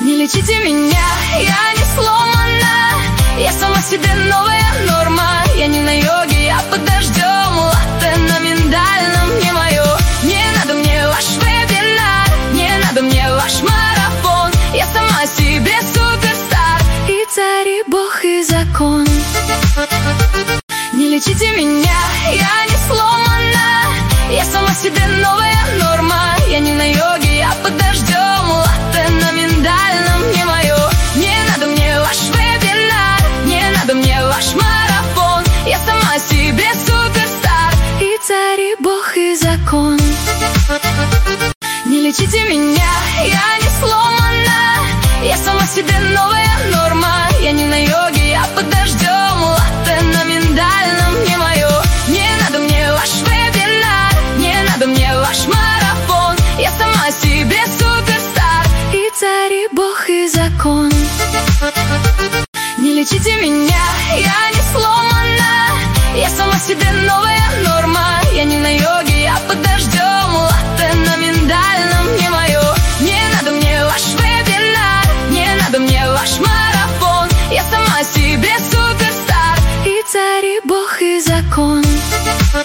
Не лечите меня, я не сломана. Я сама себе новая норма. Я не на йоге, я под дождем. Латте на миндальном не мое. Не надо мне ваш вебинар, не надо мне ваш марафон. Я сама себе суперстар, и царь, и бог, и закон. Не лечите меня, я не сломана. Я сама себе новая норма. Я не на йоге, я под дождем. Латте на миндальном не мое. Не надо мне ваш вебинар, не надо мне ваш марафон. Я сама себе суперстар, и царь, и бог, и закон. Не лечите меня, я не сломана. Я сама себе новая норма. Я не на йоге, я под дождем. Латте на миндальном не мое. Не надо мне ваш вебинар, не надо мне ваш марафон. Я сама себе суперстар, и царь, и бог, и закон. Не лечите меня, я не сломана. Я сама себе новая